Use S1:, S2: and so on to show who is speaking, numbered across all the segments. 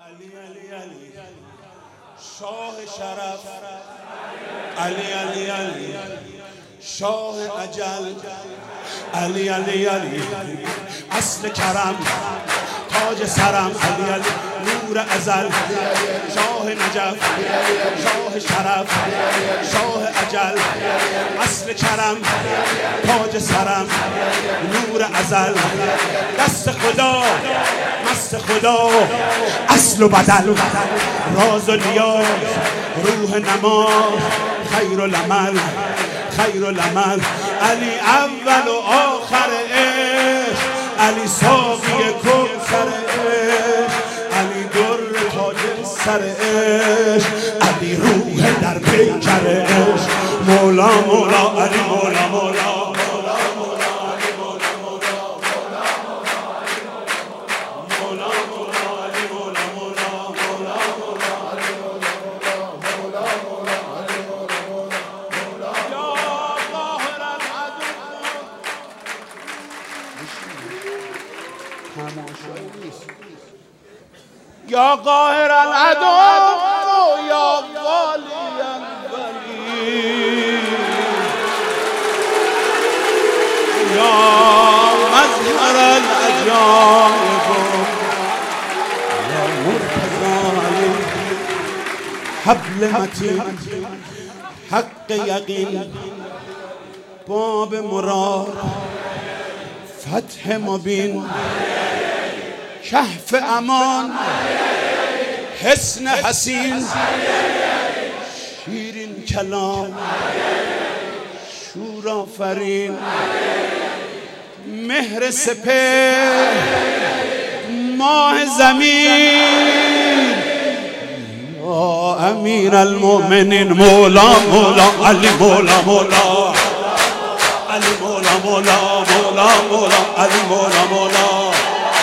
S1: علی علی علی شاه شرف، علی علی علی شاه اجل، علی علی علی اصل کرم تاج سرم، علی علی نور ازل شاه نجف، شاه شرف شاه اجل، اصل کرم تاج سرم نور ازل، دست خدا مست خدا اصل و بدل، راز و نیاز روح نماز خیر العمل خیر العمل، علی اول و آخر عشق، علی ساقی کوثر عشق، علی در تاج سر عشق، علی روح در پیکر عشق، مولا مولا علی مولا مولا یا قاهر العدو یا والی الولی یا مظهر العجایب یا مرتضی حبل متین حق یقین باب مراد فتح مبین کهف امان حسن حسین شیرین کلام شور آفرین مهر سپهر ماه زمین یا امیر المؤمنین مولا مولا علی مولا مولا علی مولا مولا مولا مولا علی مولا مولا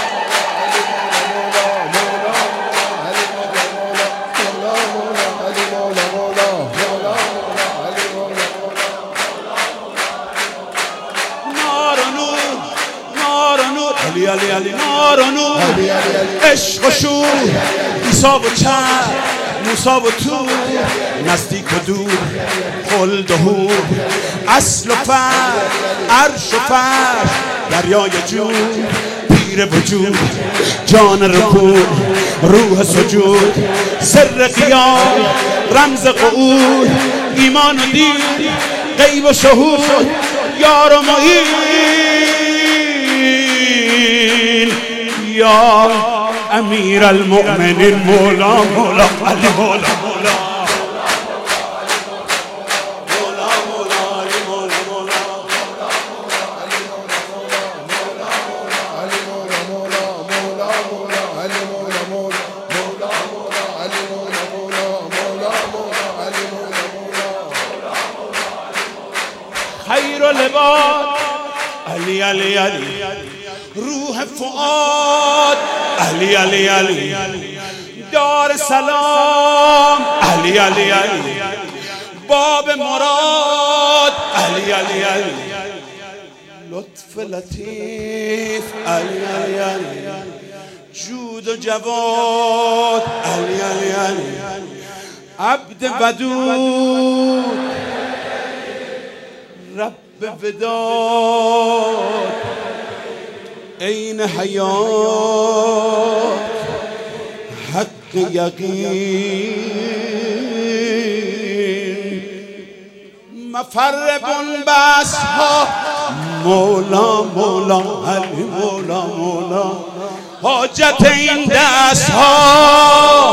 S1: علی علی علی نار و نور عشق و شور عیسی و چرخ موسی و طور نزدیک و دور خلد و حور اصل و فرد عرش و فرش دریای جود پیر وجود جان رکوع روح سجود سر قیام رمز قعود ایمان و دین غیب و شهود یار و معین یا امیر المؤمنین مولا مولا علی مولا مولا خیر لباس علی علی علی روح فؤاد علی علی علی دار سلام علی علی علی باب مراد علی علی علی لطف لطیف علی علی علی جود و جواد علی علی علی عبد ودود رب وداد عین حیات حق یقین مفر بنبست ها مولا مولا علی مولا مولا حاجت این دست ها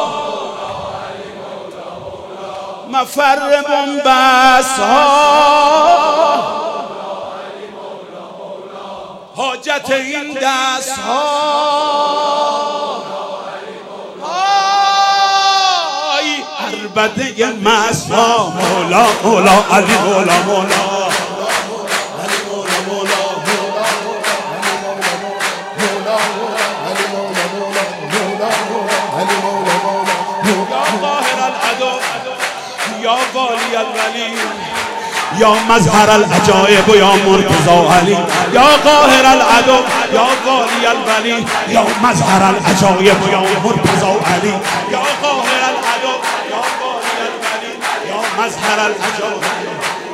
S1: مفر بنبست ها حاجت این دست ها ای عربده مست ها مولا مولا علی مولا مولا علی مولا مولا یا قاهر العدو یا والی الولی یا مظهر العجایب و یا مرتضی علی، یا قاهر العدو یا والی الولی، یا مظهر العجایب و یا مرتضی علی، یا قاهر العدو یا والی الولی، یا مظهر العجایب.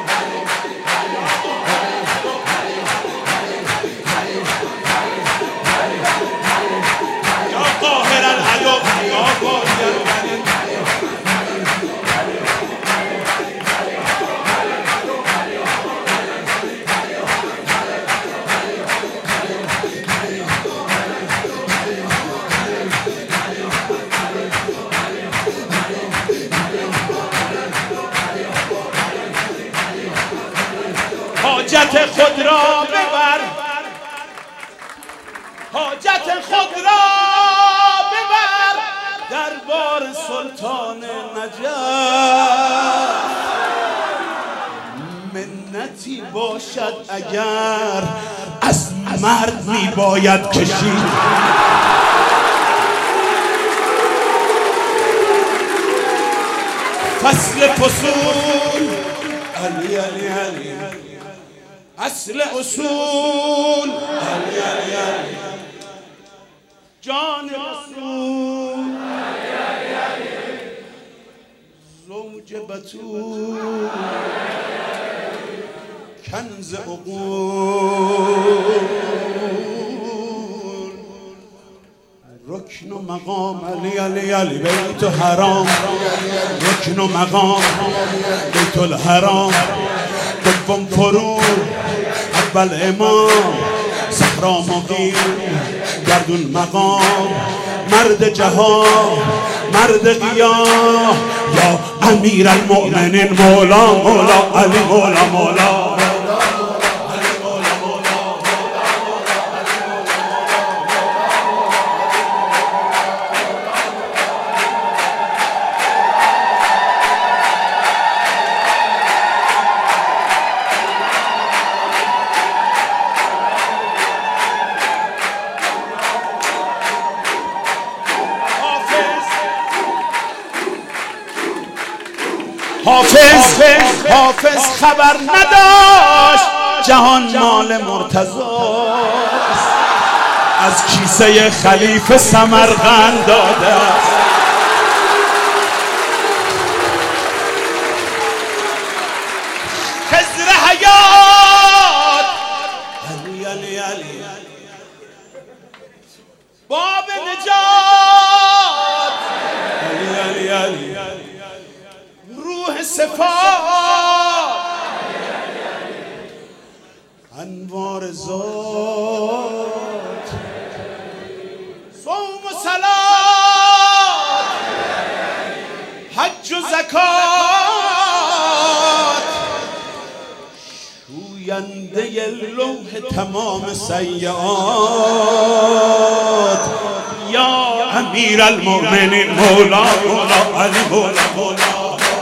S1: حاجت خود را ببر، حاجت خود را ببر دربار سلطان نجف. منتی باشد اگر از مرد می باید کشید، فصل فصول علی علی علی، اصل اصول علی علی علی، جان رسول علی علی علی، زوج بتول کنز عقول، رکن و مقام علی علی علی، بیت حرام رکن و مقام بیت الحرام، دوم فرود اول امام، صحرا مقیم گردون مقام، مرد جهان مرد قیام، یا امیر المؤمنین مولا مولا علی مولا مولا. حافظ خبر نداشت جهان مال مرتضاست، از کیسه خلیفه سمرقند داده است. خضر حیات علی علی علی، باب نجات علی علی علی، روح صفات انوار ذات، صوم و صلات حج و زکات، شوینده لوح تمام سیئات، یا امیر المؤمنین مولا مولا علی مولا مولا.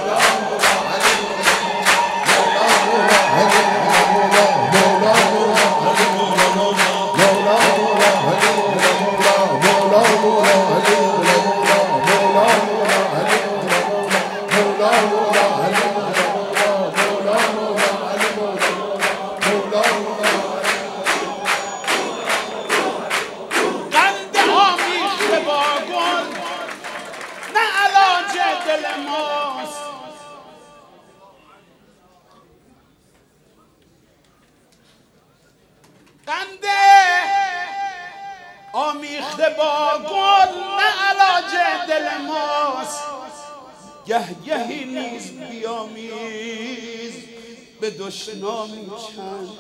S1: آمیخته با گل نه علاج دل ماست، گهگهی نیز بیامیز به دشنامی چند.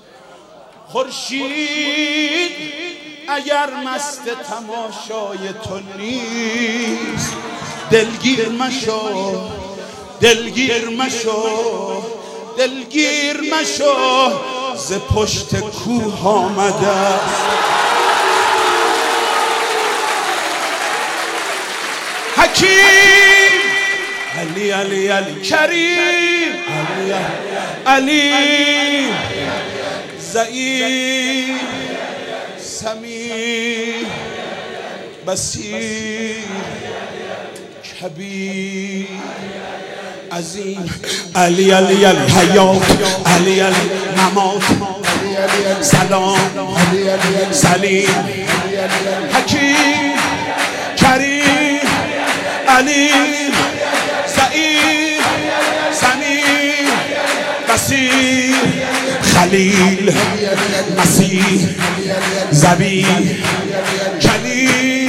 S1: خورشید اگر مست تماشای تو نیست، دلگیر مشو دلگیر مشو دلگیر مشو، ز پشت کوه آمده است. حکیم علی علی علی، کریم علی علی، ضعیف سمیع بصیر کبیر عظیم علی علی علی حیات علی علی ممات سلام سلیم حکیم کریم علی سعید سمیم بصیر خلیل مسیح زبی کلیم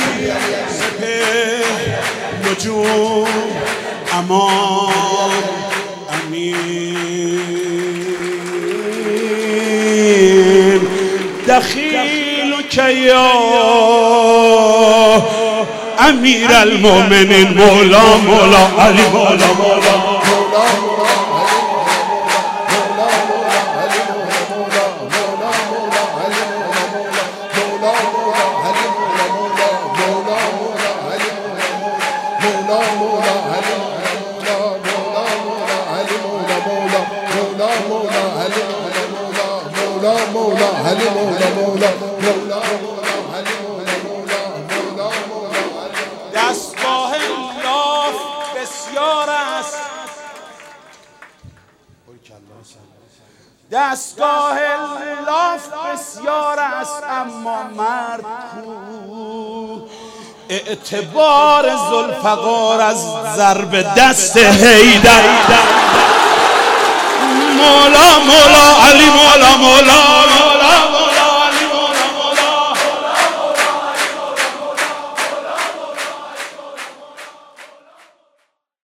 S1: سپه نجوم امان امین دخیلک یا امیر المؤمنین مولا مولا علی مولا مولا دستگاه لاف بسیار است دستگاه لاف بسیار است اما مرد کو اعتبار ذوالفقار از ضرب دست حیدر مولا مولا علی مولا مولا